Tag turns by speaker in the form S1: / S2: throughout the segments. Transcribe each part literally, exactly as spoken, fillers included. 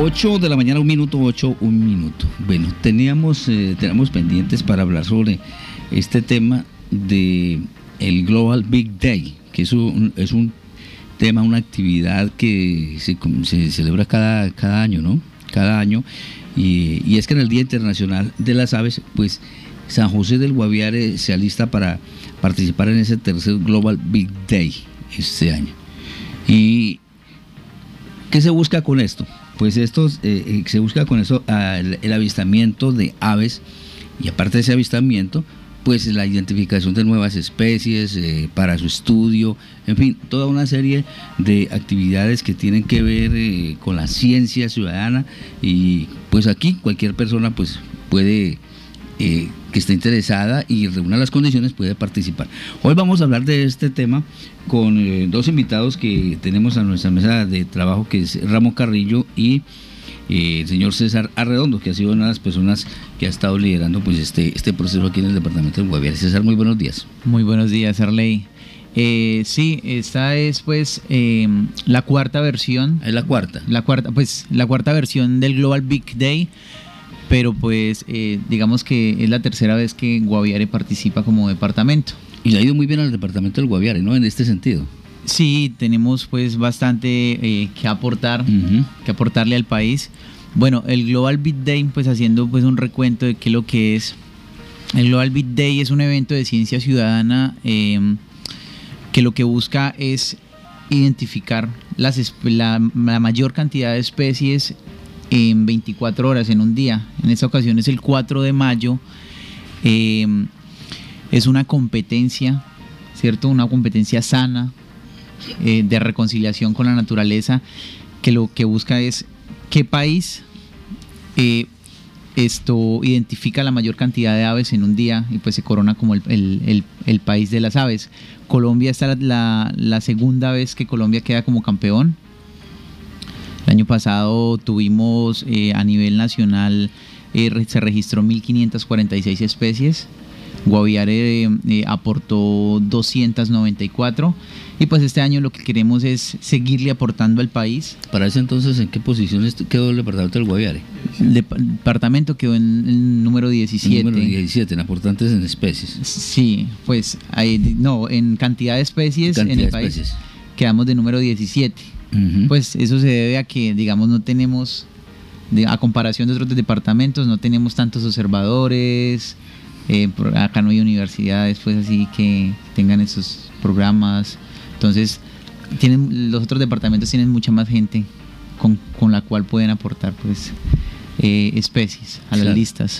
S1: ocho de la mañana, un minuto, ocho, un minuto. Bueno, teníamos, eh, teníamos pendientes para hablar sobre este tema de el Global Big Day, que es un, es un tema, una actividad que se, se celebra cada, cada año, ¿no? Cada año. Y, y es que en el Día Internacional de las Aves, pues San José del Guaviare se alista para participar en ese tercer Global Big Day este año. ¿Y qué se busca con esto? Pues esto eh, se busca con eso uh, el, el avistamiento de aves, y aparte de ese avistamiento, pues la identificación de nuevas especies eh, para su estudio, en fin, toda una serie de actividades que tienen que ver eh, con la ciencia ciudadana. Y pues aquí cualquier persona pues puede, eh, que esté interesada y reúna las condiciones, puede participar. Hoy vamos a hablar de este tema con eh, dos invitados que tenemos a nuestra mesa de trabajo, que es Ramón Carrillo y Eh, el señor César Arredondo, que ha sido una de las personas que ha estado liderando pues este, este proceso aquí en el departamento del Guaviare. César, muy buenos días.
S2: Muy buenos días, Arley. Eh, sí, esta es pues eh, la cuarta versión.
S1: Es la cuarta.
S2: La cuarta, pues la cuarta versión del Global Big Day, pero pues eh, digamos que es la tercera vez que Guaviare participa como departamento.
S1: Y le ha ido muy bien al departamento del Guaviare, ¿no? En este sentido.
S2: Sí, tenemos pues bastante eh, que aportar, uh-huh. que aportarle al país. Bueno, el Global Big Day, pues haciendo pues un recuento de qué es lo que es. El Global Big Day es un evento de ciencia ciudadana eh, que lo que busca es identificar las, la, la mayor cantidad de especies en veinticuatro horas, en un día. En esta ocasión es el cuatro de mayo. Eh, es una competencia, ¿cierto? Una competencia sana, Eh, de reconciliación con la naturaleza, que lo que busca es qué país eh, esto identifica la mayor cantidad de aves en un día, y pues se corona como el, el, el, el país de las aves. Colombia está la, la, la segunda vez que Colombia queda como campeón. El año pasado tuvimos eh, a nivel nacional eh, se registró mil quinientas cuarenta y seis especies. Guaviare eh, eh, aportó doscientas noventa y cuatro, y pues este año lo que queremos es seguirle aportando al país.
S1: Para ese entonces, ¿en qué posiciones quedó el departamento del Guaviare?
S2: El departamento quedó en el número diecisiete.
S1: El número diecisiete, en aportantes en especies.
S2: Sí, pues hay, no, en cantidad de especies
S1: cantidad
S2: en el
S1: de
S2: país
S1: especies.
S2: Quedamos de número diecisiete. Uh-huh. Pues eso se debe a que, digamos, no tenemos, de, a comparación de otros departamentos, no tenemos tantos observadores. Eh, acá no hay universidades pues así que tengan esos programas, entonces tienen, los otros departamentos tienen mucha más gente con, con la cual pueden aportar pues eh, especies a las claro. listas.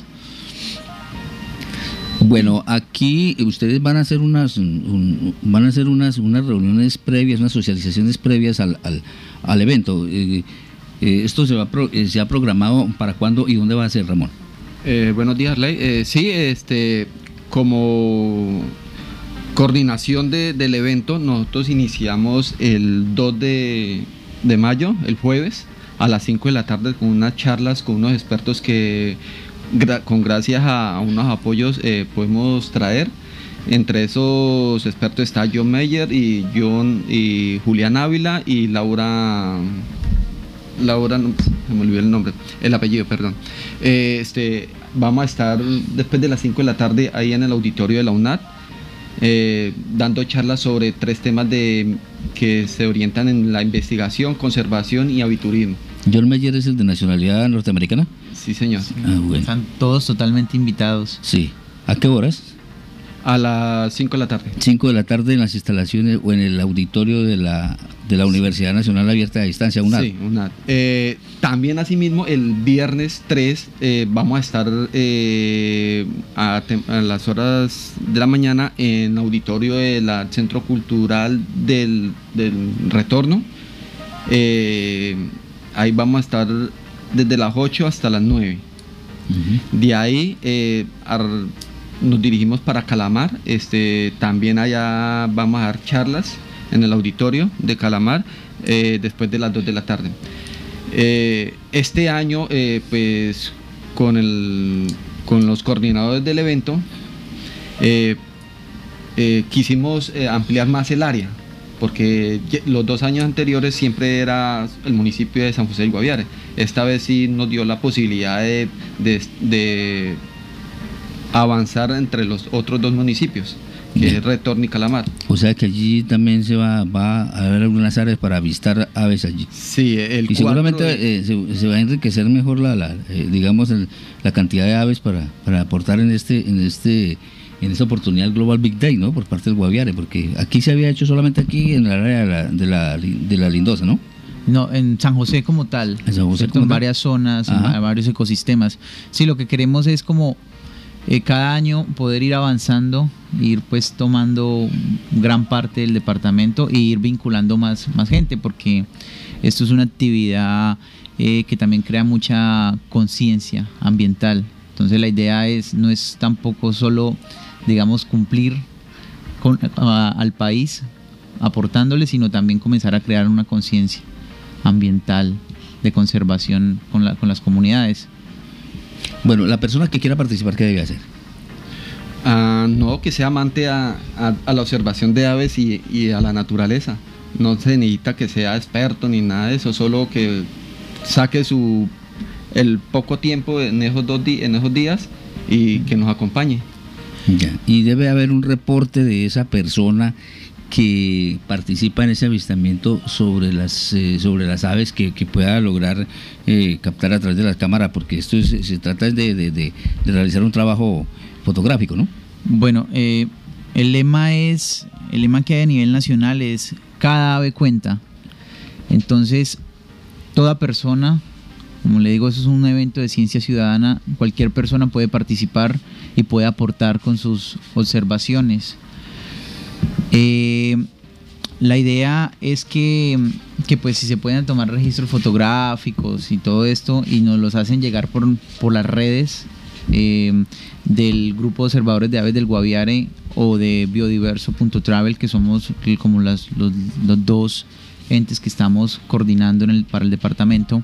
S1: Bueno, aquí ustedes van a hacer unas un, van a hacer unas unas reuniones previas, unas socializaciones previas al, al, al evento. Eh, eh, esto se va pro, eh, se ha programado para cuándo y dónde va a ser, Ramón.
S3: Eh, buenos días, Ley. Eh, sí, este, como coordinación de, del evento, nosotros iniciamos el dos de mayo, el jueves, a las cinco de la tarde, con unas charlas con unos expertos que, gra- con gracias a, a unos apoyos, eh, podemos traer. Entre esos expertos está John Meyer y John y Julián Ávila y Laura. Laura, no, se me olvidó el nombre, el apellido, perdón. Eh, este, vamos a estar después de las cinco de la tarde ahí en el auditorio de la UNAD, eh, dando charlas sobre tres temas de, que se orientan en la investigación, conservación y aviturismo.
S1: ¿John Meyer es el de nacionalidad norteamericana?
S3: Sí, señor.
S1: Ah, bueno.
S2: Están todos totalmente invitados.
S1: Sí. ¿A qué horas?
S3: A las cinco de la tarde.
S1: cinco de la tarde en las instalaciones o en el auditorio de la, de la Universidad Nacional Abierta a Distancia, UNAD.
S3: Sí, UNAD. Eh, también asimismo el viernes tres eh, vamos a estar eh, a, a las horas de la mañana en el auditorio del Centro Cultural del, del Retorno. Eh, ahí vamos a estar desde las ocho hasta las nueve. Uh-huh. De ahí eh, ar, nos dirigimos para Calamar. Este, también allá vamos a dar charlas en el auditorio de Calamar eh, después de las dos de la tarde. Eh, este año, eh, pues con, el, con los coordinadores del evento, eh, eh, quisimos eh, ampliar más el área. porque los dos años anteriores siempre era el municipio de San José del Guaviare. Esta vez sí nos dio la posibilidad de, de, de avanzar entre los otros dos municipios, que Bien. es Retorno y Calamar.
S1: O sea que allí también se va, va a haber algunas áreas para avistar aves allí.
S3: Sí, el
S1: y seguramente de... eh, se, se va a enriquecer mejor la, la eh, digamos el, la cantidad de aves para, para aportar en este, en este en esta oportunidad Global Big Day, ¿no? Por parte del Guaviare, porque aquí se había hecho solamente aquí en la área de la, de la, de la Lindosa, ¿no?
S2: No, en San José como tal,
S1: en, San José
S2: como en varias zonas, en varios ecosistemas. Sí, lo que queremos es como eh, cada año poder ir avanzando, ir pues tomando gran parte del departamento e ir vinculando más, más gente, porque esto es una actividad eh, que también crea mucha conciencia ambiental. Entonces la idea es no es tampoco solo, digamos, cumplir con, a, al país aportándole, sino también comenzar a crear una conciencia ambiental de conservación con, la, con las comunidades.
S1: Bueno, la persona que quiera participar, ¿qué debe hacer?
S3: Uh, no, que sea amante a, a, a la observación de aves y, y a la naturaleza. No se necesita que sea experto ni nada de eso, solo que saque su el poco tiempo en esos dos di en esos días y que nos acompañe.
S1: Ya. Y debe haber un reporte de esa persona que participa en ese avistamiento sobre las eh, sobre las aves que, que pueda lograr eh, captar a través de las cámaras, porque esto es, se trata de, de, de, de realizar un trabajo fotográfico, ¿no?
S2: Bueno, eh, el lema es el lema que hay a nivel nacional es cada ave cuenta. Entonces toda persona, como le digo, eso es un evento de ciencia ciudadana, cualquier persona puede participar y puede aportar con sus observaciones. Eh, la idea es que, que pues si se pueden tomar registros fotográficos y todo esto y nos los hacen llegar por, por las redes eh, del Grupo de Observadores de Aves del Guaviare o de biodiverso punto travel, que somos como las, los, los dos entes que estamos coordinando en el, para el departamento.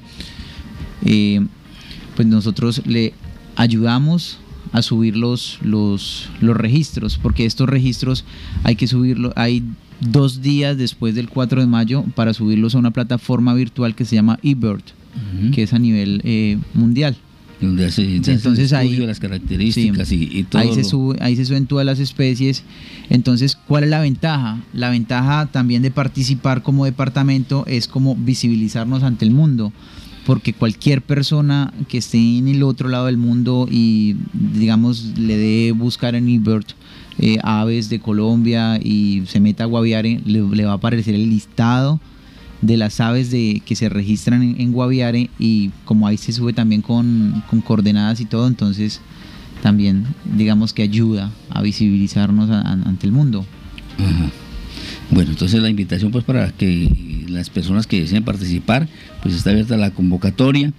S2: Eh, pues nosotros le ayudamos a subir los, los, los registros, porque estos registros hay que subirlos, hay dos días después del cuatro de mayo para subirlos a una plataforma virtual que se llama eBird, uh-huh. que es a nivel eh, mundial.
S1: Donde hace,
S2: entonces
S1: hace
S2: ahí
S1: las características sí, y, y todo
S2: ahí se sube, ahí se suben todas las especies. Entonces, ¿cuál es la ventaja? La ventaja también de participar como departamento es como visibilizarnos ante el mundo, porque cualquier persona que esté en el otro lado del mundo y digamos le dé buscar en eBird eh, aves de Colombia y se meta a Guaviare, le, le va a aparecer el listado de las aves de, que se registran en, en Guaviare, y como ahí se sube también con, con coordenadas y todo, entonces también digamos que ayuda a visibilizarnos a, a, ante el mundo.
S1: Ajá. Bueno, entonces la invitación pues para que las personas que deseen participar, pues está abierta la convocatoria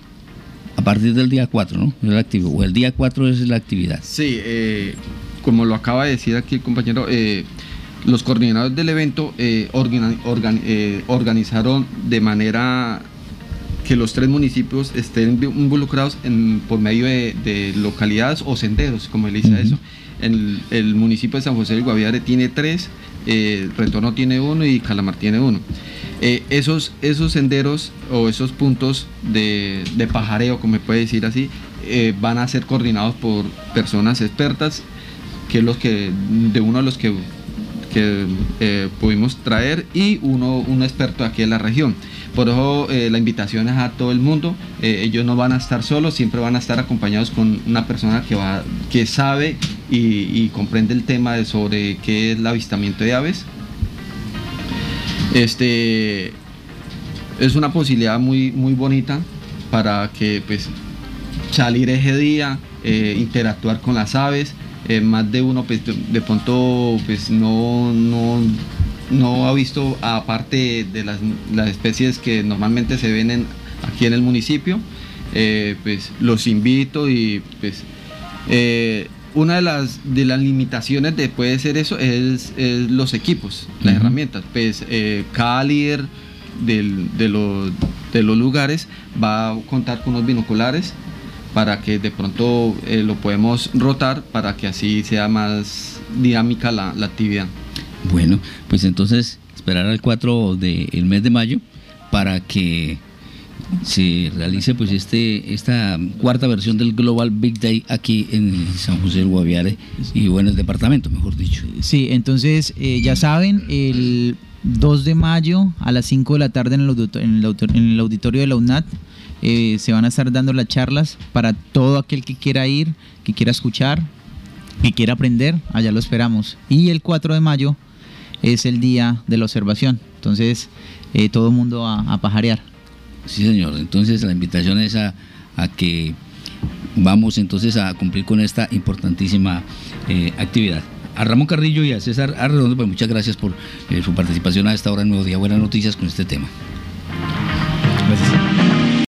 S1: a partir del día cuatro, ¿no? Es el activo, o el día cuatro es la actividad.
S3: Sí, eh, como lo acaba de decir aquí el compañero, eh, los coordinadores del evento eh, organ, organ, eh, organizaron de manera que los tres municipios estén involucrados en, por medio de, de localidades o senderos, como él dice uh-huh. eso. El, el municipio de San José del Guaviare tiene tres, eh, Retorno tiene uno y Calamar tiene uno. Eh, esos, esos senderos o esos puntos de, de pajareo, como me puede decir así, eh, van a ser coordinados por personas expertas, que es los que, de uno de los que, que eh, pudimos traer, y uno, un experto aquí en la región. Por eso eh, la invitación es a todo el mundo. Eh, ellos no van a estar solos, siempre van a estar acompañados con una persona que va, que sabe y, y comprende el tema de sobre qué es el avistamiento de aves. Este es una posibilidad muy, muy bonita para que pues salir ese día, eh, interactuar con las aves. Eh, más de uno pues de, de pronto pues no, no no ha visto, aparte de las, las especies que normalmente se ven en, aquí en el municipio, eh, pues los invito. Y pues eh, una de las, de las limitaciones de puede ser eso es, es los equipos, las uh-huh. herramientas. Pues eh, cada líder del, de, los, de los lugares va a contar con unos binoculares para que de pronto eh, lo podemos rotar para que así sea más dinámica la, la actividad.
S1: Bueno, pues entonces esperar al cuatro del mes de mayo para que se realice pues este esta cuarta versión del Global Big Day aquí en San José del Guaviare y bueno, el departamento, mejor dicho.
S2: Sí, entonces eh, ya saben, el dos de mayo a las cinco de la tarde en el auditorio, en el auditorio, en el auditorio de la U N A T eh, se van a estar dando las charlas para todo aquel que quiera ir, que quiera escuchar, que quiera aprender, allá lo esperamos. Y el cuatro de mayo es el día de la observación, entonces eh, todo el mundo a, a pajarear.
S1: Sí, señor. Entonces la invitación es a, a que vamos entonces a cumplir con esta importantísima eh, actividad. A Ramón Carrillo y a César Arredondo, pues muchas gracias por eh, su participación a esta hora en Nuevo Día Buenas Noticias con este tema.
S2: Gracias.